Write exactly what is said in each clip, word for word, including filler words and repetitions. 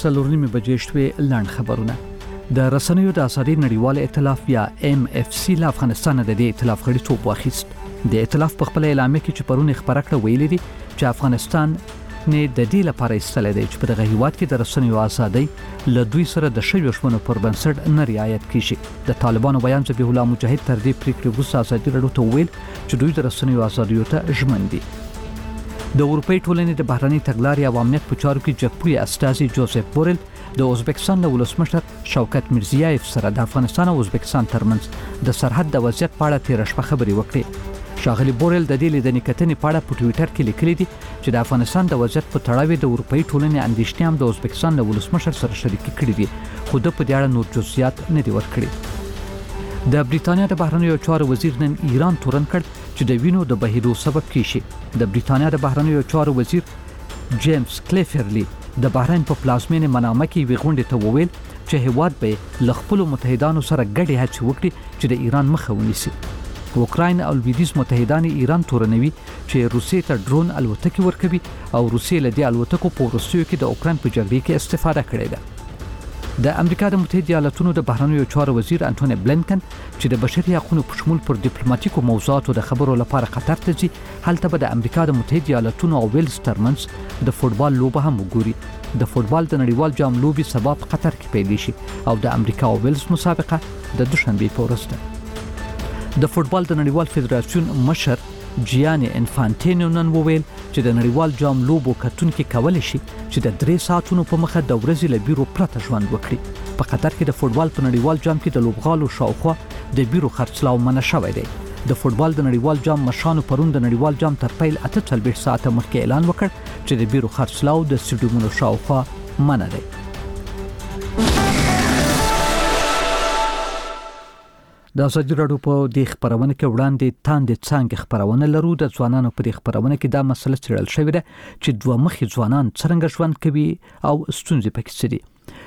څلور نیمې بجې شوې. لنډ خبرونه. د رسنیو د ازادۍ نړیوال ائتلاف یا ایم اف سی له افغانستان د دې ائتلاف غړیتوب واخیست. د ائتلاف په خپل اعلامیه کې چې پرون خبره کړه ویلي دي چې افغانستان نه د دې لپاره ایستل دی چې په دغه هیواد کې د رسنیو ازادۍ له دوی سره د شویو شمنو پر بنسټ نه رعایت کیږي. د طالبانو بیان ذبیح الله مجاهد تر دې پریکړې وروسته ازادي راډیو ته ویل چې دوی د رسنیو ازادۍ ته ژمن دي. د اروپای ټولنې د بهرنی تګلارې او امنیت په چارو کې جګپوړي استازي جوزف بورل د ازبکستان د ولسمشر شوکت میرزیایف سره د افغانستان او ازبکستان ترمنځ د سرحد د وضعیت په اړه تیر شپه خبرې وکړې. شاغلی بورل د دې لیدنې کتنې په اړه په ټوئیټر کې لیکلي دي چې د افغانستان د وضعیت په تړاو د اروپای ټولنې اندېښنې هم د ازبکستان د ولسمشر سره شریکې کړې دي، خو د په دې اړه نور جزئیات نه دي ورکړي. د بریتانیا د بهرنیو چارو وزیر نن ایران تورن کړ چې د وینو د بهیدو سبب کیږي. د بریتانیا د بهرنیو چارو وزیر جیمز کلیفرلی د بحرین په پلازمینه منامه کې وی غونډه ته وویل چې هیواد به ل خپل متحدانو سره ګډه هڅه وکړي چې د ایران مخه ونیسي. اوکراین او لویدیز متحدان ایران تورنوي چې روسیې ته ډرون الوتکې ورکوي او روسیې له دې الوتکو په وروستیو کې د اوکراین په جګړه کې استفاده کړې ده. د امریکا د متحده ایالاتونو د بهرنیو چارو وزیر انټونی بلینکن چې د بشري حقوقو په شمول پر ډیپلوماټیکو موضوعاتو د خبرو لپاره قطر ته ځي، هلته به د امریکا د متحده ایالاتونو او ویلز ترمنځ د فوټبال لوبه هم وګوري. د فوټبال د نړیوال جام لوبي سبا په قطر کې پیل شي او د امریکا او ویلز مسابقه د دوشنبه په ورځ ده. د فوټبال د نړیوال فدراسیون مشر جیاني انفانټینو نن وویل چې د نړیوال جام لوبو کتونکو کولی شي چې د درې ساعتونو په مخه د ورځې له بیرو پرته ژوند وکړي. په قطر کې د فوټبال په نړیوال جام کې د لوبغالو شاوخوا د بیرو خرڅلاو منع شوی دی. د فوټبال د نړیوال جام مشرانو پرون د نړیوال جام تر پیل اته څلوېښت ساعته مخکې اعلان وکړ چې د بیرو خرڅلاو د سټیډیومونو شاوخوا منع دی. د ازادي راډیو په دې خبرونه کې وړاندې تاندې څنګه خبرونه لرو. د ځوانانو په دې خبرونه کې دا مسله څېړل شوې ده چې دوه مخي ځوانان څنګه ژوند کوي او ستونزې پکې څه دي.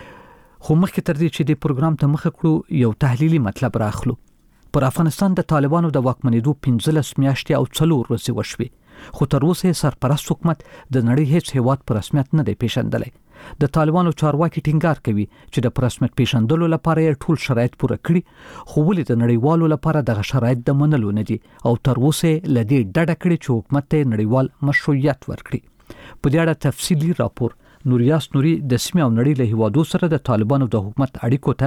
خو مخکې تر دې چې د پروګرام ته مخه کړو یو تحلیلي مطلب راخلو. پر افغانستان د طالبانو د واکمنېدو پنځلس میاشتې او څلور ورځې وشوې، خو تر اوسه سرپرست حکومت د نړۍ هیڅ هیواد په رسمیت نه دی پیژندلی. د طالبانو چارواکي ټینګار کوي چې د رسمیت پیژندلو لپاره یې ټول شرایط پوره کړي، خو ولې د نړیوالو لپاره دغه شرایط د منلو نه دي او تر اوسه لدې ډډه کړي چې حکومت ته نړیوال مشروعیت ورکړي. په دې اړه تفصیلی راپور نوریاس نوري د سیمې او نړۍ له هیوادو سره د طالبانو د حکومت اړیکو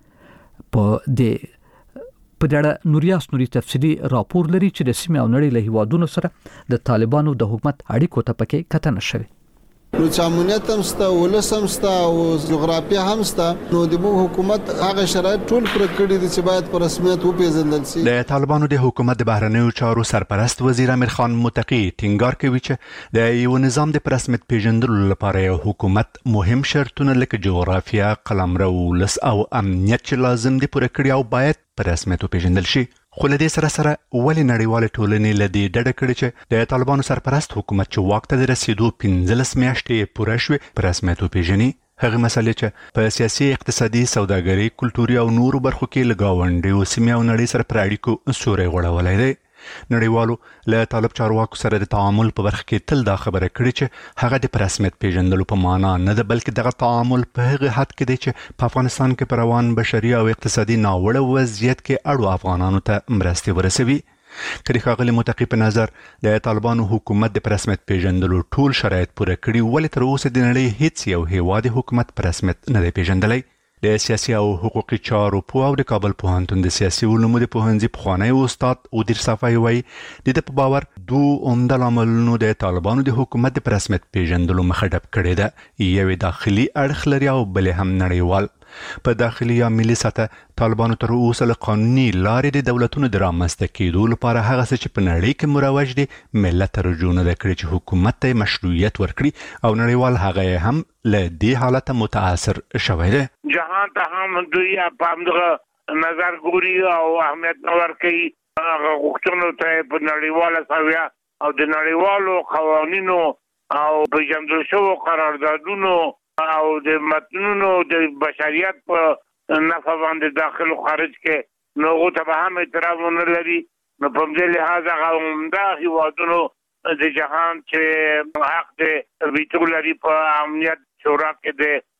ته په دې په دې اړه نوریاس نوري تفصیلی راپور لري چې د سیمې او نړۍ له هیوادونو سره د طالبانو د حکومت اړیکو ته پکې کتنه شوی. نو چامونیت هم ستا ولس هم ستا او جغرافیه هم ستا، نو د مو حکومت هغه شرایط ټول پر کړی دي چې باید په رسمیت وپیژندل شي. د طالبانو د حکومت د بهرنیو چارو سرپرست وزیر امیر خان متقی ټینګار کوي چې د یو نظام د رسمیت پیژندلو لپاره یو حکومت مهم شرطونه لکه جغرافیه، قلمرو، ولس او امنیت چې لازم دي پوره کړي او باید په رسمیت وپیژندل شي. خو له دې سره سره ولې نړیوالې ټولنې له دې ډډه کړې چې د طالبانو سرپرست حکومت چې واک ته د رسیدو پنځلس میاشتې پوره شوې په رسمیت وپیژني. هغه مسلې چې په سیاسي، اقتصادي، سوداګري، کلتوري او نورو برخو کې له ګاونډیو سیمې او نړۍ سره پر اړیکو سوری غوړولی دی. نړیوالو له طالب چارواکو سره د تعامل په برخه کې تل دا خبره کړې چې هغه د رسمیت پیژندلو په معنا نه ده، بلکې دغه تعامل په هغه حد کې دی چې په افغانستان کې پر روان بشري او اقتصادي ناوړه وضعیت کې اړو افغانانو ته مرستې ورسوي. که د ښاغلي متقي په نظر د طالبانو حکومت د رسمیت پیژندلو ټول شرایط پوره کړي، ولې تر اوسه د نړۍ هیڅ یو هیواد حکومت په رسمیت نه دی پیژندلی؟ د سیاسي او حقوقي چارو پوه او د کابل پوهنتون د سیاسي علومو د پوهنځي پخوانی استاد ادیر صفای وایي د ده په باور دوه عمده لاملونو د طالبانو د حکومت د رسمیت پیژندلو مخه ډب کړې ده. یو داخلي اړخ لري او بل هم نړیوال. په داخلي یا ملي سطح طالبانو تر اوسه له قانوني لارې د دولتونو د رامنځته کېدو لپاره هغه څه چې په نړۍ کې مروج دي ملت ته رجوع نه ده کړې چې حکومت ته مشروعیت ورکړي او نړیوال هغه هم له دې حالته متاثر شوی دی. جهان ته هم دوی په همدغه نظر ګوري او اهمیت نه ورکوي هغه غوښتنو ته په نړیواله سویه او د نړیوالو قوانینو او پیژندل شویو قراردادونو او د متنونو د بشریت په نفع باندې داخل او خارج کې نو ته به هم اعتراض نه لري. نو په دې لحاظ هغه عمده هیوادونو د جهان چې حق د ویټو لري په امنیت شورا کې د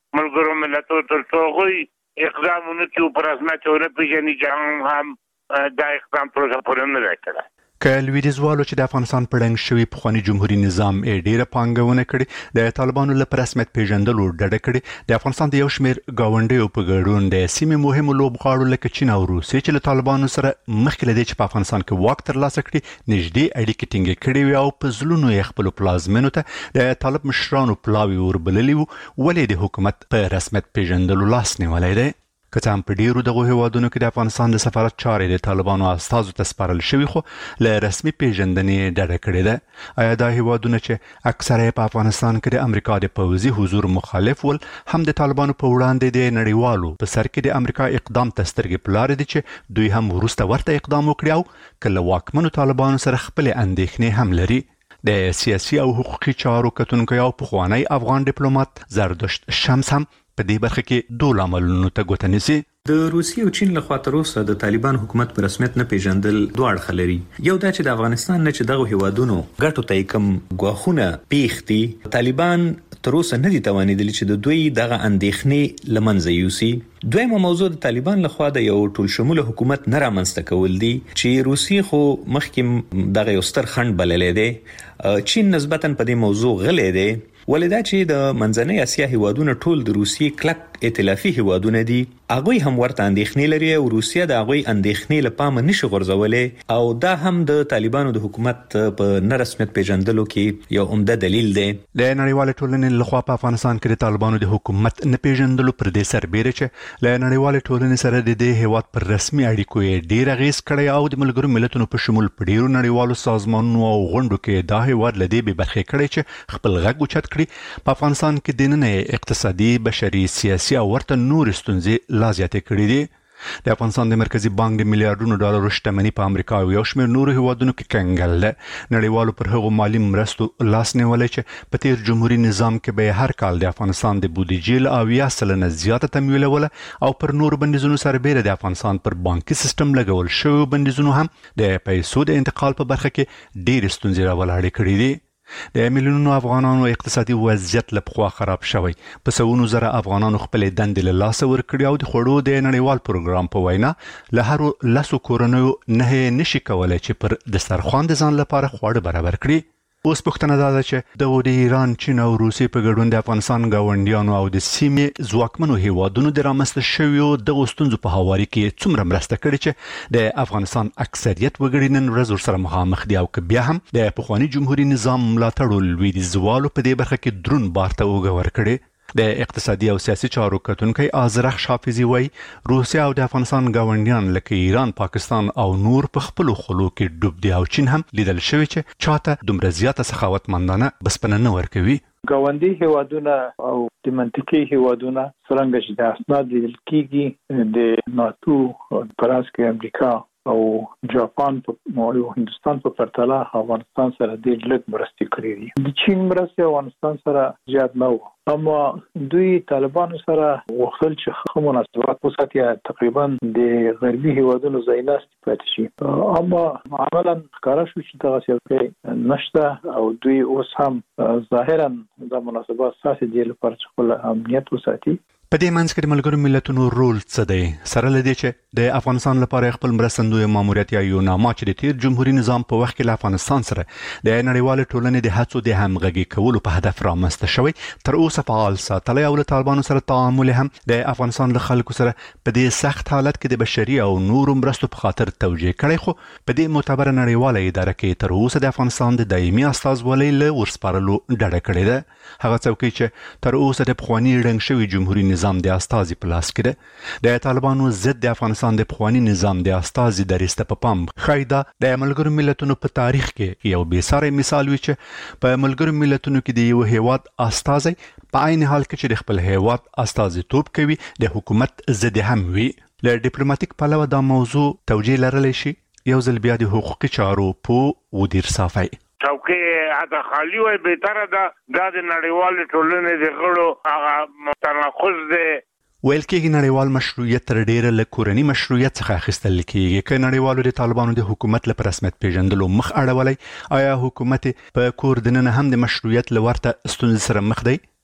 ملګرو ملتونو تر څو غوي اقدامونه کوي پر رسمیت ونه پیژني چې هم دا اقدام پروسه پرې نه راکړه. که لویدیځوالو چې د افغانستان په ړنګ شوي پخواني جمهوریت نظام یې ډیره پانګونه کړې د طالبانو له رسمیت پیژندلو ډډه کړې د افغانستان د یو شمېر ګاونډیو په ګډون د سیمې مهمو لوبغاړو لکه چین او روسیې چې له طالبانو سره مخکې له دې چې په افغانستان کې واک ترلاسه کړي نږدې اړیکې ټینګې کړې وي او په زړونو یې خپلو پلازمینو ته د طالب مشرانو پلاوي وربللي وو ولې د حکومت په رسمیت پیژندلو لاس نیولی دی. که څه هم په ډیرو دغو هیوادونو کې د افغانستان د سفارت چارې د طالبانو استازو ته سپارل شوي خو له رسمي پیژندنې ډډه کړې ده. آیا دا هیوادونه چې اکثره په افغانستان کې د امریکا د پوځي حضور مخالف ول هم د طالبانو په وړاندې د نړیوالو په سر کې د امریکا اقدام ته سترګې په لارې دي چې دوی هم وروسته ورته اقدام وکړي او که له واکمنو طالبانو سره خپلې اندېښنې هم لري؟ د سیاسي او حقوقي چارو کتونکی او پخوانی افغان ډیپلوماټ زردشت شمس هم په دې برخه کې دوه عملونو ته ګوته نیسي. د روسیې او چین لخوا تر اوسه د طالبان حکومت په رسمیت نه پیژندل دوه اړخه لري. یو دا چې د افغانستان نه چې دغه هیوادونو ګټو ته کوم ګواښونه پیښ دي طالبان تر اوسه نه دي توانیدلي چې د دوی دغه اندېښنې له منځه یوسي. دویمه موضوع د طالبان لخوا د یو ټول شموله حکومت نه رامنځته کول دي چې روسیې خو مخکې دغه یو ستر خنډ بللی دی. چین نسبتاً په دې موضوع غلی دی ولې دا چې د منځنۍ اسیا هیوادونه ټول د روسیې کلک ائتلافي هیوادونه دي هغوی هم ورته اندېښنې لري او روسیه د هغوی اندېښنې له پامه نشي غورځولی او دا هم د طالبانو د حکومت په نه رسمیت پیژندلو کې یو عمده دلیل دی. د نړیوالې ټولنې لخوا په افغانستان کې د طالبانو د حکومت نه پیژندلو پر دې سربیره چې له نړیوالې ټولنې سره د دې هیواد پر رسمي اړیکو یې ډیر اغېز کړی او د ملګرو ملتونو په شمول په ډیرو نړیوالو سازمانونو او غونډو کې دا هیواد له دې بې برخې کړی چې خپل غږ اوچت کړي. په افغانستان کې دننه اقتصادي بشري سیاسي او ورته نور ستونزې لا زیاتې کړې دي. د افغانستان د مرکزی بانک د میلیارډونو ډالرو شتمنۍ په امریکا او یو شمېر نورو هیوادونو کې کنګل ده. نړیوالو پر هغو مالي مرستو لاس نیولی چې په تیر جمهوریت نظام کې به هر کال د افغانستان د بودیجې له اویا سلنه زیاته تمویلوله او پر نورو بندیزونو سربیره د افغانستان پر بانکي سیستم لګول شوي بندیزونو هم د پیسو د انتقال په برخه کې ډېرې ستونزې راولاړې کړې دي. د میلیونونو افغانانو اقتصادي وضعیت له پخوا خراب شوی. په سوونو زره افغانانو خپلې دندې له لاسه ورکړي او د خوړو د نړیوال پروګرام په وینا له هرو لسو کورنیو نه نشي کولای چې پر دسترخوان د ځان لپاره خواړه برابر کړي. اوس پوښتنه دا ده چې دغو د ایران، چین او روسیې په ګډون د افغانستان ګاونډیانو او د سیمې ځواکمنو هیوادونو د رامنځته شویو دغو ستونزو په هواري کې څومره مرسته کړې چې د افغانستان اکثریت وګړي نن ورځ ورسره مخامخ دي او که بیا هم د پخواني جمهوریت نظام ملاتړو لویدیځوالو په دې برخه کې دروند بار ته اوږه ورکړې. د اقتصادي او سیاسي چارو کتونکی آذرخ شافیزي وایي روسیا او د افغانستان ګاونډیان لکه ایران، پاکستان او نور په خپلو خلو کې ډوب دي او چین هم لیدل شوی چې چاته دومره زیاته سخاوتمندانه بسپنه نه ورکوي. ګاونډي هیوادونه او د منطقي هیوادونه څرنګه چې د اسناد لیدل کېږي د ناتو، فرانسې، امریکا او جاپان او هندستان په پرتله افغانستان سره ډېر لږ مرستې کړې دي. د چین مرستې افغانستان سره زیات نه وو اما دوی طالبانو سره وغوښتل چې ښه مناسبات وساتي تقریبا د غربي هیوادونو ځای ناستې پاتې شي اما عملا ښکاره شو چې دغه څه نشته او دوی اوس هم ظاهرا د مناسبات ساتي دي لپاره چې خپل امنیت وساتي. په دې منځ کې د ملګرو ملتونو رول څه دی؟ سره له دې چې د افغانستان لپاره خپل مرستندوی ماموریت یا یو نامه چې د تیر جمهوریت نظام په وخت کې له افغانستان سره د نړیوالې ټولنې د هڅو د همغږي کولو په هدف رامنځته شوی تر اوسه فعال ساتلی او له طالبانو سره تعامل هم د افغانستان له خلکو سره په دې سخت حالت کې د بشري او نورو مرستو په خاطر توجیه کړی خو په دې معتبره نړیواله اداره کې تر اوسه د افغانستان د دایمي استازولۍ له ورسپارلو ډډه کړې ده. هغه څوکۍ چې تر اوسه د پخواني ړنګ شوي جمهوریت نظام د استازي په لاس کې ده د طالبانو ضد د افغانستان د پخواني نظام د استازي درسته په پام ښایي دا د ملګرو ملتونو په تاریخ کې یو بېساری مثال وي چې په ملګرو ملتونو کې د یو هیواد استازي په عین حال کې چې د خپل هیواد استازیتوب کوي د حکومت ضد هم وي. له ډیپلوماټیک پلوه دا موضوع توجیه لرلی شي. یو ځل بیا د حقوقي چارو په ودیر صافی چوکې اته خالی وای بهتره ده دا د نړیوالې ټولنې د غړو هغه تناقض دی. ویل کېږي نړیوال مشروعیت تر ډیره له کورني مشروعیت څخه اخیستل کېږي. که نړیوالو د طالبانو د حکومت له رسمیت پیژندلو مخ اړولی آیا حکومت په کور دننه هم د مشروعیت له ورته ستونزې سره مخ دی؟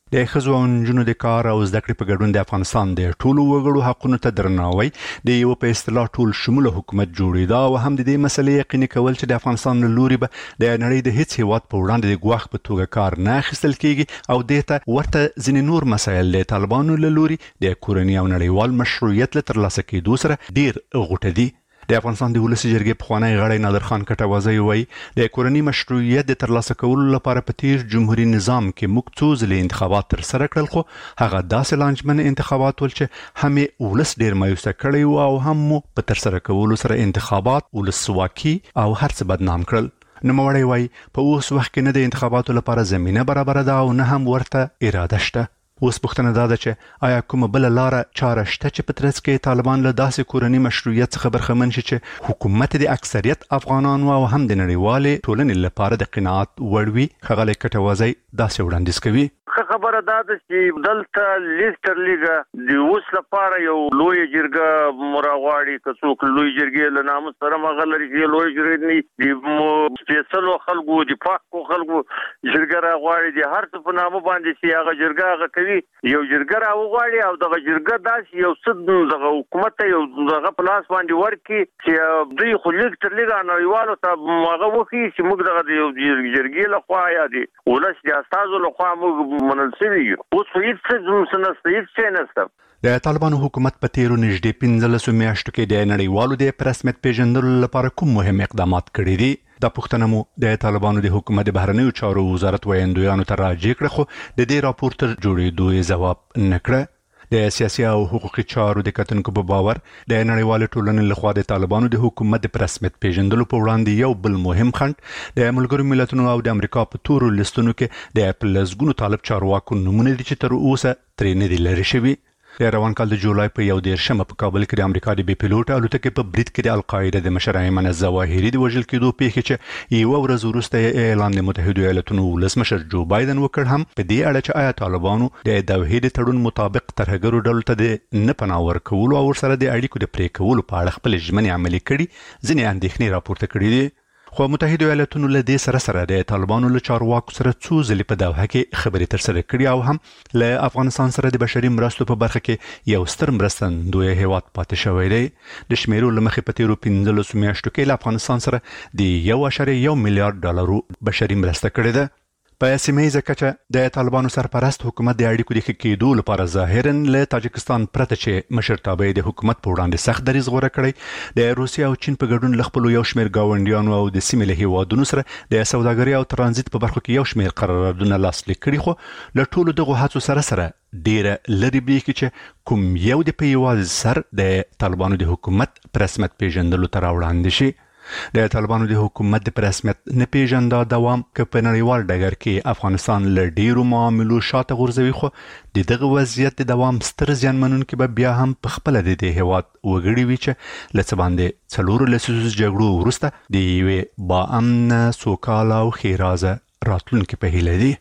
د ښځو او نجونو د کار او زده کړې په ګډون د افغانستان د ټولو وګړو حقونو ته درناوی د یو په اصطلاح ټول شموله حکومت جوړېدا او هم د دې مسلې یقیني کول چې د افغانستان له لوري به د نړۍ د هیڅ هیواد په وړاندې د ګواښ په توګه کار نه اخیستل کیږي او دې ته ورته ځینې نور مسایل د طالبانو له لوري د کورني او نړیوال مشروعیت له ترلاسه کېدو سره ډیر غوټه دي. د افغانستان د ولسی جرګې پخوانی غړی نادر خان کټوازی وایي د کورني مشروعیت د ترلاسه کولو لپاره په تیر جمهوریت نظام کې موږ څو ځلې انتخابات تر سره کړل خو هغه داسې لانجمن انتخابات ول چې هم ولس ډیر مایوسه کړی او هم په تر سره کولو سره انتخابات ولسواکي او هر څه بدنام کړل. نوموړی وایي په اوس وخت کې نه د انتخاباتو لپاره زمینه برابر ده او نه هم ورته اراده شته. اوس پوښتنه دا ده چې آیا کومه بل لاره چاره شته چې په ترڅ کې طالبان له داسې کورني مشروعیت څخه برخمن شي چې حکومت د اکثریت افغانانو او هم د نړیوالې ټولنې لپاره د قناعت وړ وي؟ ښاغلی کټوازی داسې وړاندیز کوي. خبره دا ده چې دلته لیستر لیګه د اوس لپاره یو لوی جرګه مراغواړي که څوک لوی جرګې له ناموس سره مغلري چې لوی جرګې د سپیڅلو خلکو د پاکو خلکو جرګه راغواړي د هر څه په نامه باندې چې هغه جرګه هغه کوي یو جرګه راغواړي او دغه جرګه داسې یو څه دغه حکومت ته یو دغه پلاس باندې ورکړي چې دوی خو لیستر لیګه نړیوالو ته هغه وکړي چې موږ دغه د جرګې لخوا یا د ولس د استازو لخوا موږ منلسوي اوس هیڅ څه نشته هیڅ څه نشته. د طالبانو حکومت په تیرو نږدې پنځلسو میاشتو کې د نړیوالو د رسمیت پیژندلو لپاره کوم مهم اقدامات کړي دي؟ دا پوښتنه مو د طالبانو د حکومت د بهرنیو چارو وزارت ویاندویانو ته راجع کړه خو د دې راپور تر جوړېدو یې ځواب نه کړه. د سیاسي او حقوقي چارو د کتونکو په باور د نړیوال ټولنې لخوا د طالبانو د حکومت د رسمیت پیژندلو په وړاندې یو بل مهم خنډ د ملګرو ملتونو او د امریکا په تورو لیستونو کې د پلسګونو طالب چارواکو نمونه دي چې تر اوسه ترې نه دي لرې شوي. د روان کال د جولای په یو دیرشمه په کابل کې د امریکا د بي پیلوټ الوتکې په برید کې د القاعده د مشر ایمن الظواهري د وژل کېدو پیښې چې یو ورځ وروسته اعلان د متحده ایالاتونو ولسمشر جو بایدن وکړ هم په دې اړه چې آیا طالبانو د دوحې د تړون مطابق ترهګرو ډلو ته د نه پناه ورکولو او ورسره د اړیکو د پرې کولو په اړه خپل ژمنې عملي کړي ځینې اندېښنې راپورته کړي دي. خو متحده ایالاتونو له دې سره سره د طالبانو له چارواکو سره څو ځلې په دوحه کې خبرې ترسره کړي او هم له افغانستان سره د بشري مرستو په برخه کې یو ستر مرستندوی هیواد پاتې شوی دی. د شمیرو له مخې په تیرو پنځلسو میاشتو کې له افغانستان سره د یو اعشاریه یو میلیارډ ډالرو بشري مرسته کړې ده. په سیمه کچه د طالبانو سرپرست حکومت د اړیکو د ښه کېدو لپاره ظاهرا له تاجکستان پرته چې مشرتابه د حکومت په وړاندې سخت دریځ غوره کړی د روسیا او چین په ګډون له خپل یو شمېر ګاونډیانو او د سیمې له هیوادونو سره د سوداګرۍ او ترانزیت په برخو کې یو شمېر قراردادونه لاسلیک کړي خو له ټولو دغو هڅو سره سره ډیره لري بیخي چې کوم یو د په یوازې سر د طالبانو د حکومت په رسمیت پیژندلو ته راوړاندې شي. د طالبانو د حکومت د رسمیت نه پیژندا دوام که په نړیوال ډګر کې افغانستان له ډیرو معاملو شاته غورځوي خو د دغه وضعیت د دوام ستر زیانمنونکي به بیا هم په خپل د دې هیواد وګړي وي چې له څه باندې څلورو لسیزو جګړو وروسته د یوې باامنه سوکاله او ښېرازه راتلونکي په هیله دي.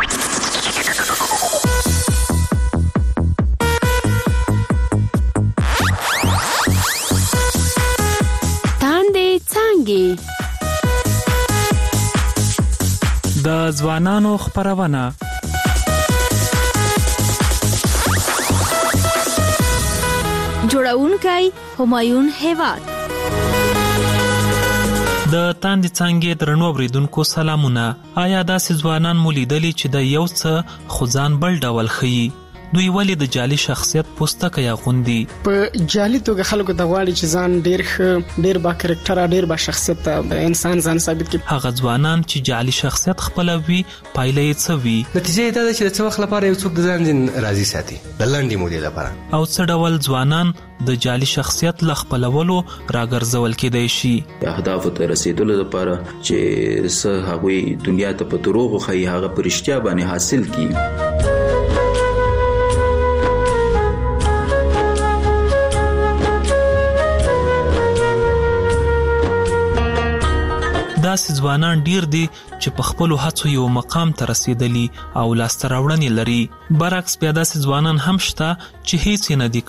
د ځوانانو خبرونه جوړونکی همایون هیواد د تاندې څانګې درنو اوریدونکو سلامونه. آیا داسې ځوانان مو لیدلي چې د یو څه خو ځان بل ډول ښیي؟ دوی ولې د جعلي شخصیت پوستکی اغوندي؟ په جعلي توګه خلکو ته غواړي چې ځان ډیر ښه ډیر با کرکټر ډیر با شخصیت انسان ځان ثابت کړي. هغه ځوانان چې جعلي شخصیت خپلوي پایله یې څه وي؟ نتیجه دا ده چې د څه وخت لپاره یو څوک د ځان ځین راضي ساتي د لنډې مودې لپاره او څه ډول ځوانان د جعلي شخصیت له خپلولو راګرځول کېدای شي؟ د اهدافو ته رسیدلو لپاره چې څه هغوی دنیا ته په دروغو ښیي هغه په رښتیا باندې حاصل کړي. داسې ځوانان ډیر دي چې په خپلو هڅو یو مقام ته رسیدلي او لاسته راوړنې لري. برعکس بیا داسې ځوانان هم شته چې هیڅ یې نه دي کړي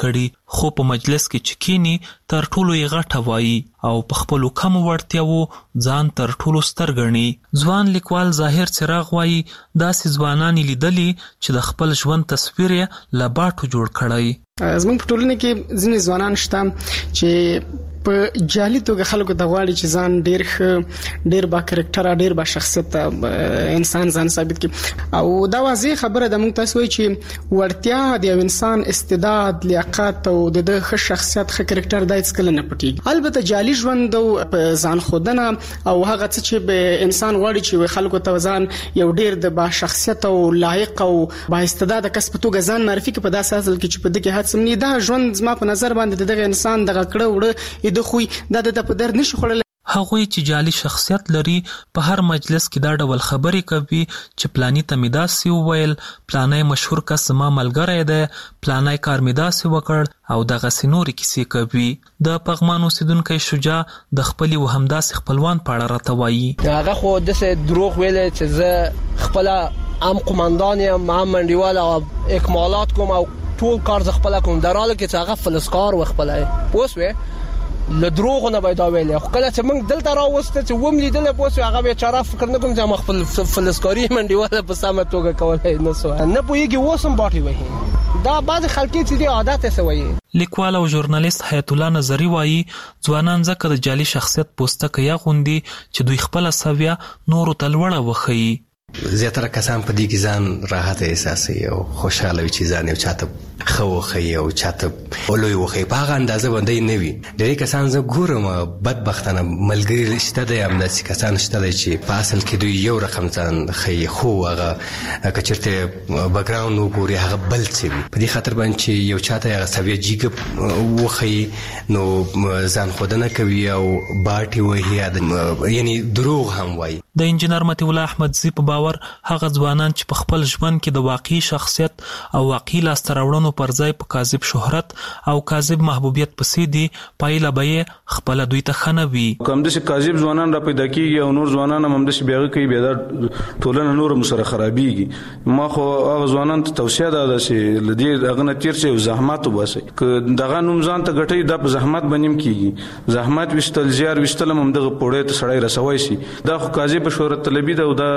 خو په مجلس کې چې کینی تر ټولو یې غټه وایي او په خپلو کمو وړتیاوو ځان تر ټولو ستر ګڼي. ځوان لیکوال ظاهر څراغ وایي داسې ځوانان لیدلي چې د خپل ژوند تصویر یې له باټو جوړ کړی. زموږ په ټولنه کې ځینې ځوانان شته چې په جالي توګه خلکو ته غواړي چې ځان ډیر ښه ډیر با کریکټر ډیر با شخصیت انسان ځان ثابت کړي او دا واضح خبره ده. موږ تاسو وایي چې وړتیا د یو انسان استعداد لیاقت او د ښه شخصیت ښه کریکټر د هیڅ کله نه پټي. البته جالي ژوند او ځان خودنه او هغه څه چې به انسان غواړي چې خلکو ته ځان یو ډیر د با شخصیت او لایق او با استعداد کس په توګه ځان معرفي کړي په داسې اصل کې چې په دغه هڅه نه دا ژوند زما په نظر باندې دغه انسان دغه کړه وړه د خوې د د په در نشي خړل. هغوی چې جالي شخصیت لري په هر مجلس کې دا ډول خبرې کوي چې پلانی ته مې داسې وویل، پلانی مشهور کس زما ملګری دی، پلانی کار مې داسې وکړ او دغسې نورې کیسې کوي. د پغمان اوسیدونکی شجاع د خپلې و همداسې خپلوان په اړه راته وایي. هغه خو داسې دروغ ویل چې زه خپله ام قماندان یم، ام منډیوال او اکمالات کوم او ټول کار ز خپل کوم، دراله کې چې هغه فلسکار و خپل پوسوي له دروغ نه پیدا ویل. خو کله چې موږ دلته راوسته چې وم لیدل پوسوي هغه بیچاره فکر نه کوم چې ما خپل فلسکاری منډیواله په سمه توګه کولای نه سو نه پوهیږي وسم باټي وایي. دا بعض خلک چې دی عادت یې وایي. لیکوال او ژورنالیست حیات الله نظری وایي ځوانان ځکه د جالي شخصیت پوسټه یا غوندي چې دوی خپل سویا نورو ته لوړه وښيي. زیاتره کسان په دې کې ځان راحت احساسوي او خوشاله وي چې ځان یو چاته ښه وښيي او چاته لوی وښيي. په هغه اندازه باندې نه وي. ډېری کسان زه ګورم بدبختانه ملګري شته دی، همداسې کسان شته دی چې په اصل کې دوی یو رقم ځان ښیي، خو هغه که چېرته بیکګراونډ وګوري هغه بل څه وي. په دې خاطر باندې چې یو چاته هغه سویه جیګه وښيي نو ځان ښودنه کوي او باټې وهي، یعنی دروغ هم وایي. د انجینر مطیع الله احمدزي په باور هغه ځوانان چې په خپل ژوند کې د واقعي شخصیت او واقعي لاسته راوړنو پر ځای په کاذب شهرت او کاذب محبوبیت پسې دي، پایله به یې خپله دوی ته ښه نه وي. کوم داسې کاذب ځوانان را پیدا کېږي او نور ځوانان هم همداسې بیا کوي، بیا دا ټولنه نور هم سره خرابېږي. ما خو هغه ځوانانو ته توصیه ده چې له دې هغه نه تېر شئ او زحمت وباسئ. که دغه نوم ځان ته ګټئ دا په زحمت باندې هم کېږي. زحمت ویشتل زیار ویشتل هم همدغه پوړۍ ته سړی رسوی شي. دا خو کاذب شهرت طلبي ده او دا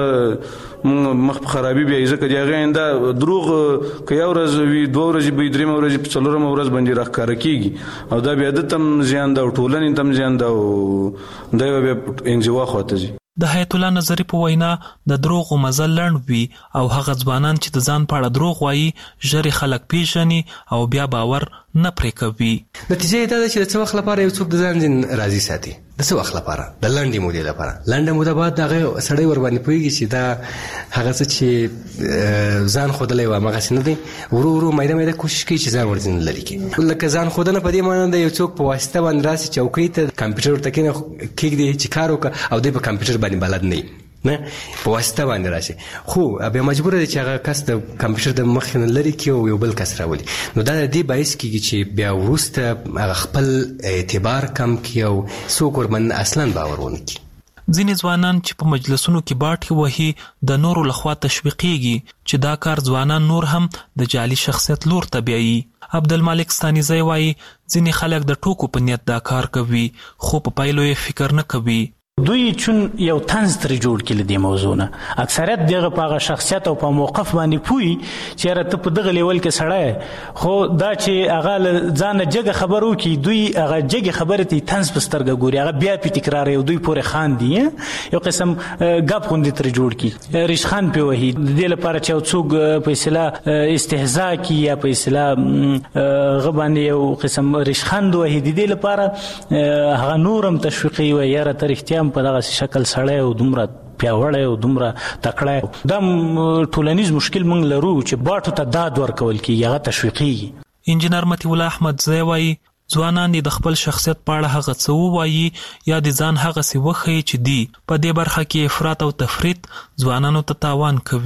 مخ خرابي بیا ځکه دی هغه انده دروغ که یو ورځ وي دوه ورځې به درېمه ورځ په څلورمه ورځ باندې راښکاره کېږي او دا بیا د تم زیان ده او ټولنې تم زیان ده او دا بیا انزوا خواته ځي. د حیات الله نظری په وینا د دروغو مزل لنډ وي او هغه ځوانان چې د ځان په اړه دروغ وایي ژر خلک پیژني او بیا باور نه پرې کوي. نتیجه یې دا ده چې د څه وخت لپاره یو څوک د ځان ځین راضي ساتي، د څه وخت لپاره، د لنډې مودې لپاره. لنډه موده بعد هغه سړی ورباندې پوهېږي چې دا هغه څه چې ځان ښودلی و همغسې نه دی، ورو ورو میده میده کوشش کوي چې ځان ورځینې لرې کړي. لکه ځان ښودنه په دې معنی ده یو څوک په واسطه باندې راسي چوکۍ ته کمپیوټر ورته کښېږدي چې کار وکړه او دوی په کمپیوټر باندې بلد نه وي، نه په واسطه باندې راشي، خو بیا مجبور دی چې هغه کس د کمپیوټر د مخې نه لرې کړي او یو بل کس راولي. نو دا د دې باعث کېږي چې بیا وروسته هغه خپل اعتبار کم کړي او څوک ورباندې اصلا باور ونه کړي. ځینې ځوانان چې په مجلسونو کې باټې وهي د نورو لخوا تشویقېږي چې دا کار ځوانان نور هم د جعلي شخصیت لور ته بیایي. عبدالمالک ستانیزی وایي ځینې خلک د ټوکو په نیت دا کار کوي خو په پایلو یې فکر نه کوي. دوی چون یو طنز ترې جوړ کړي دې موضوع نه، اکثریت دغه په هغه شخصیت او په موقف باندې پوي چې یاره ته په دغه لیول کې سړی، خو دا چې هغه له ځانه جګه خبر وکړي دوی هغه جګې خبرې ته طنز په سترګه ګوري، هغه بیا پې تکراروي او دوی پورې خاندي، یو قسم ګپ غوندې ترې جوړ کړي، ریشخند پې وهي د دې لپاره چې یو څوک په اصطلاح استهزا کړي یا په اصطلاح هغه باندې یو قسم ریشخند وهي، د دې لپاره هغه نور هم تشویقوي وایي یاره ته رښتیا په دغه شکل سړی او دومره پیاوړی او دومره تکړی. دا ټولنیز مشکل موږ لرو چې باټو ته داد ورکول کېږي، هغه تشویقېږي. انجینر مطیع الله احمدزی وایي ځوانان د خپل شخصیت په اړه هغه څه ووایي یا د ځان هغسې وښیي چې دي. په دې برخه کې افراط او تفریط ځوانانو ته تاوان کوي.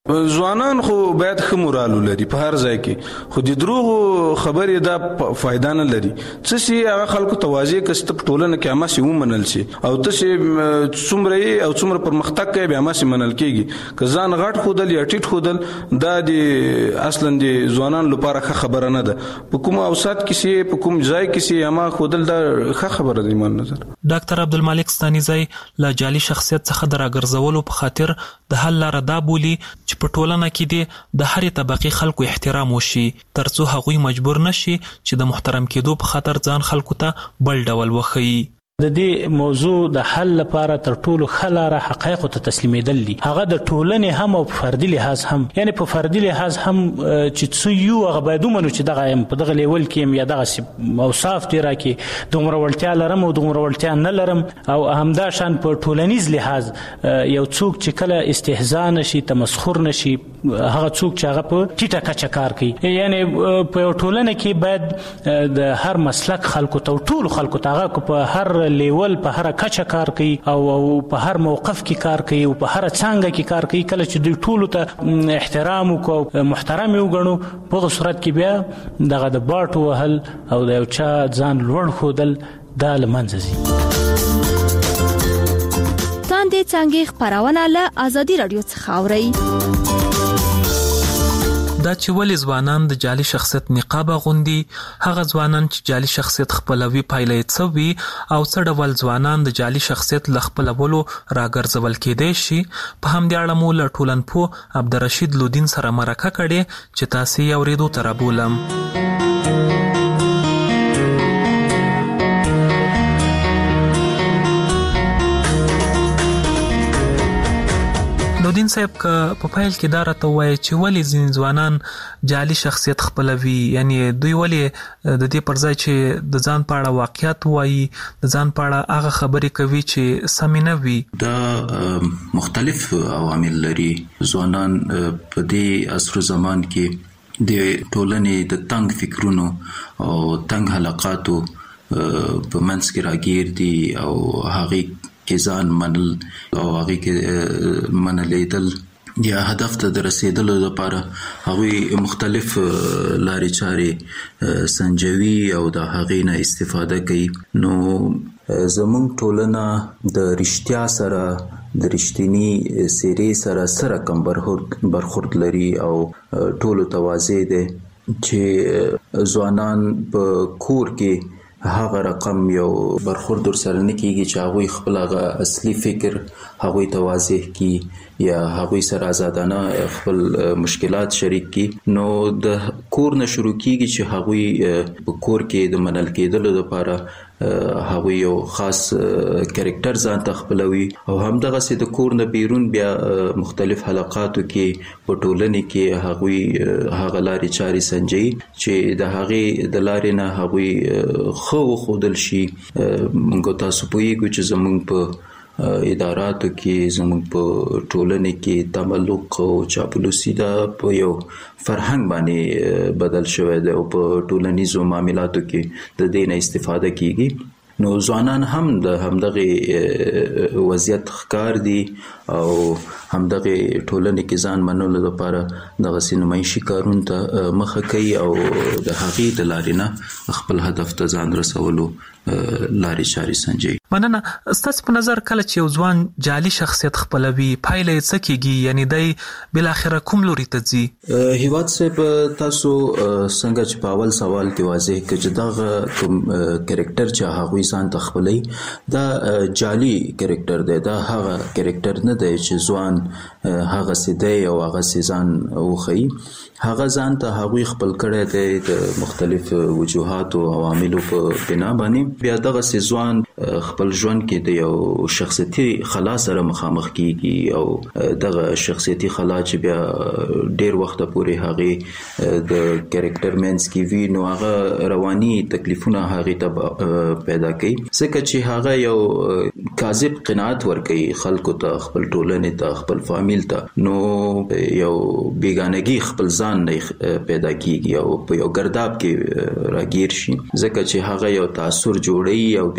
ځوانان خو باید ښه مورال ولري په هر ځای کې، خو د دروغ خبرې دا فائدہ نه لري. څه شي هغه خلکو توازی کست په ټولنه کې اماسي ومنل شي او تاسو څومره او څومره پرمختګ کوي به اماسي منل کېږي. که ځان غټ خودل یا ټیټ خودل دا د اصلا د ځوانان لپاره ښه خبره نه ده. په کوم اوسات کې سي په کوم ځای کې سي اما خودل دا ښه خبره دی. من نظر ډاکټر عبدالمالک ستانیزی لا جعلي شخصیت څخه دراګرځولو په خاطر د حل لاره دا بولی چې په ټولنه کې دي د هرې طبقې خلکو احترام وشي ترڅو هغوی مجبور نشي چې د محترم کېدو په خاطر ځان خلکو ته بل ډول وښيي. د دې موضوع د حل لپاره تر ټولو ښه لاره حقایقو ته تسلیمېدل دي، هغه د ټولنې هم او په فردي لحاظ هم، یعنی په فردي لحاظ هم چې څه یو هغه باید ومنو چې دغه یم په دغه لیول کې یم یا دغه اوصاف دي راکې دومره وړتیا لرم او دومره وړتیا نه لرم، او همدا شان په ټولنیز لحاظ یو څوک چې کله استهزاء نشي تمسخر نشي هغه څوک چې هغه په ټیټه کچه کار کوي، یعنی په یو ټولنه کې باید د هر مسلک خلکو ته ټول خلکو ته هغه په هر لیول په هر کچه کار کوي او په هر موقف کې کار کوي او په هر څنګه کې کار کوي. کله چې دوی ټول ته احترام او محترم وګڼو په صورت کې بیا دغه د باټ وهل او د یو چا ځان لوړ خودل دا لمنځه ځي. تاندې څنګه خبرونه له ازادي رادیو څخه اوري. دا چې ولې ځوانان د جعلي شخصیت نقاب غوندي، هغه ځوانان چې جعلي شخصیت خپلوي پایله یې څه وي او څه ډول ځوانان د جعلي شخصیت له خپلولو راګرځول کېدای شي، په همدې اړه مو له ټولنپوه عبدالرشید لودین سره مرکه کړې چې تاسو یې اورېدو ته رابولم. لودین صاحب که په پیل کې دا راته وایي چې ولې ځینې ځوانان جعلي شخصیت خپلوي، یعنی دوی ولې د دې پر ځای چې د ځان په اړه واقعیت وایي د ځان په اړه هغه خبرې کوي چې سمې نه وي. دا مختلف عوامل لري. ځوانان په دې عصر زمان کې د ټولنې د تنگ فکرونو او تنگ حلقاتو په منځ کې راګیر دي او هغه کې ځان منل او هغه کې منلیدل یا هدف ته رسیدلو لپاره هغه مختلف لارې چارې سنجوي او د هغه نه استفاده کوي. نو زموږ ټولنه د رښتیا سره د رښتینی سیرې سره سره کم برخورد لري او ټولو توازی ده چې ځوانان په کور کې هغه رقم یو برخورد سره نه کیږي چې هغه خپل هغه اصلي فکر هغه ته واضح کی یا هغه سره آزادانه خپل مشکلات شریک کی. نو د کور نه شروع کیږي چې هغه په کور کې د منل کېدلو لپاره هغه یو خاص کریکټر ځان ته خپلوي او همدغه سي د کور نه بیرون بیا مختلف حلقاتو کې په ټولنه کې هغه هغه لارې چاري سنجي چې د هغه د لارې نه هغه خو خودل شي. موږ تاسو په یو چې زمونږ په اداراتو کې زموږ په ټولنه کې تملق او چاپلوسي دا په یو فرهنګ باندې بدل شوی دی او په ټولنیزو معاملاتو کې د دې نه استفاده کیږي. نو ځوانان هم د همدغه وضعیت ښکار دي او همدغه ټولنې کې ځان منلو لپاره دغه سینمایشي کارون ته مخه کوي او د هغې د لارې نه خپل هدف ته ځان رسولو لارې چارې سنجوي. مننه. ستاسو په نظر کله چې یو ځوان جعلي شخصیت خپلوي پایله یې څه کیږي، یعنی دی بالاخره کوم لوري ته ځي؟ هیواد صاحب تاسو څنګه چې په اول سوال کې واضح کړ چې دغه کوم کریکټر چې هغه ځان ته خپلوي دا جعلي کریکټر دی، دا هغه کریکټر نه دی چې ځوان هغه سي دی او هغه سي ځان وخی. هغه ځان ته هغه خپل کړی دی د مختلف وجوهات او عواملو په بنا باندې. بیا دغه سي ځوان خپل ژوند کې د یو شخصیتي خلا سره مخامخ کیږي او دغه شخصیتي خلا چې بیا ډیر وخت پورې هغه د کریکټر مینس کې وی نو هغه رواني تکلیفونه هغه ته پیدا کوي ځکه چې هغه یو کاذب قناعت ورکوي خلکو ته، خپل ټولنې ته، خپل فامیل ته. نو یو بیگانگی خپل ځان نه پیدا کیږي او په یو ګرداب کې راګیر شي ځکه چې هغه یو تاثر جوړي او بیا د هغه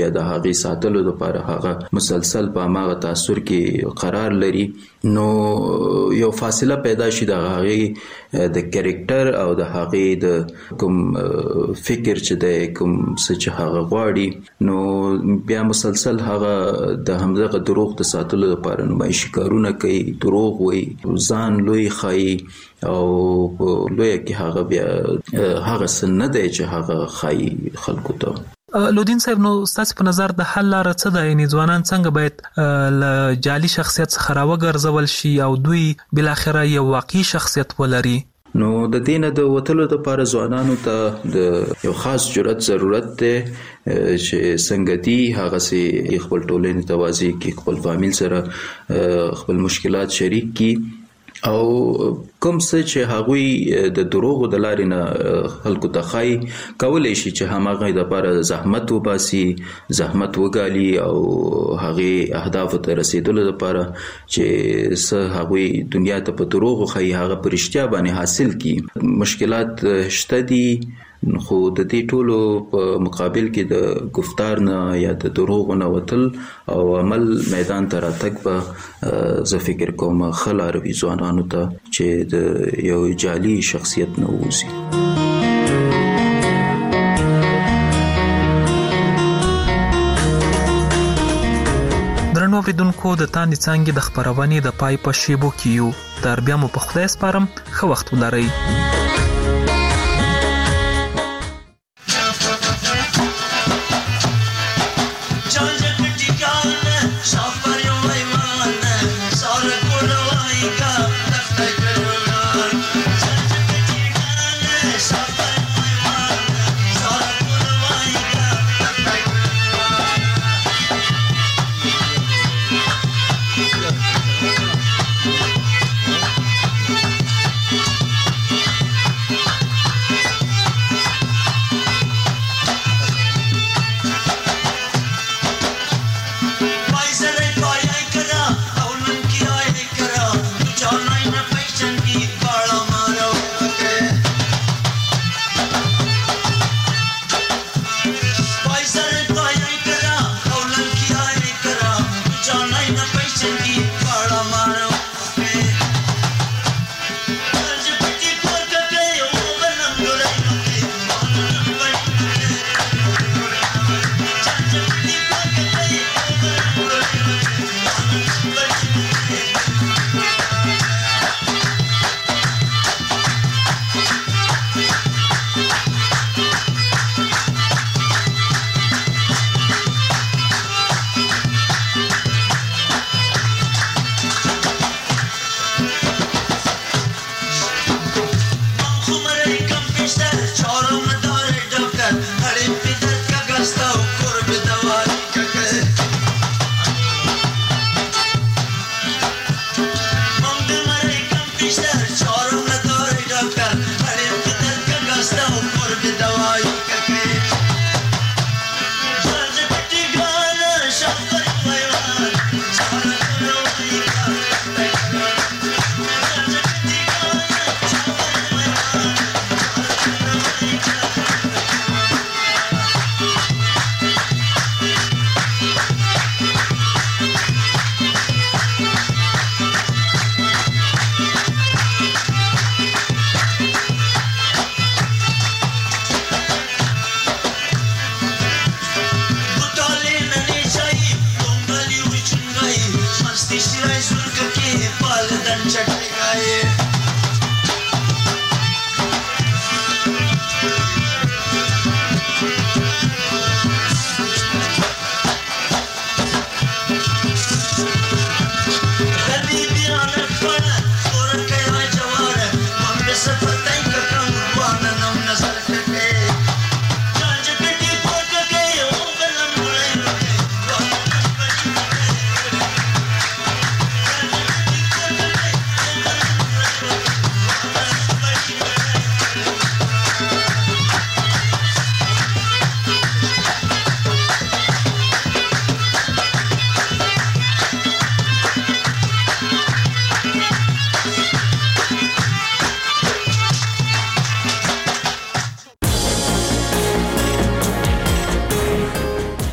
هغه ساتلو لپاره هغه مسلسل په ماغه تاثر کې قرار لري نو یو فاصله پیدا شي د هغه د کریکټر او د هغه د کوم فکر چې د کوم څه چې هغه غواړي نو بیا مسلسل هغه د همدغه دروغ د ساتلو لپاره نمایشي کارونه کوي دروغ وایي ځان لوی خایي او لوی کې هغه بیا هغه سن دی چې هغه خایي خلکو ته لودین صاحب نو ستاسو په نظر د حل لاره څه ده یعنی ځوانان څنګه باید ل جعلي شخصیت څخه راوګرځول شي او دوی بل اخره یو واقعي شخصیت ولري نو د دینه د وټلو لپاره ځوانانو ته د یو خاص جرأت ضرورت دی چې څنګه دی هغه سي خپل ټولنې توازی کې خپل فامیل سره خپل مشکلات شریک کی او کوم څه چې هغوی د دروغو د لارې نه خلکو ته خای کولای شي چې هماغه د لپاره زحمت وباسي زحمت وګالي او هغه اهداف ته رسیدلو لپاره چې څه هغوی دنیا ته په دروغو خای هغه پرشتیا باندې حاصل کی مشکلات شته دي خو د دې ټولو په مقابل کې د گفتار نه یا د دروغ نه وتل او عمل میدان ته راتګ به زه فکر کوم خلار وی ځوانانو ته چې د یو جعلي شخصیت نه ووځي درنو اوریدونکو د تاندې څانګې د خپرونې د پای په شیبو کې یو تر بیا مو په خدای سپارم ښه وخت ولرئ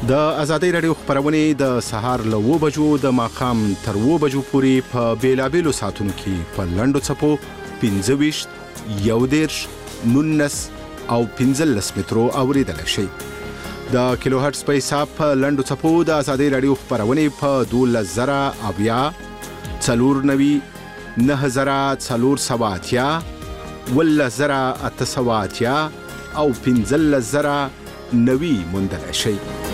د آزادۍ رادیو خبرونه د سهار له و بجو د ماقام تر و بجو پورې په بیلابیلو ساعتونو کې په لنډو چپو پنځه ویشت یو دیرش نونس او پنځلس مترو اوریدل شي. د کیلو هرتز په حساب په لنډو چپو د آزادۍ رادیو خبرونه په دولس زره اویا څلور نوي نه زره څلور سوه اتیا ولس زره اته سوه اتیا او پنځلس زره نوي موندل شي.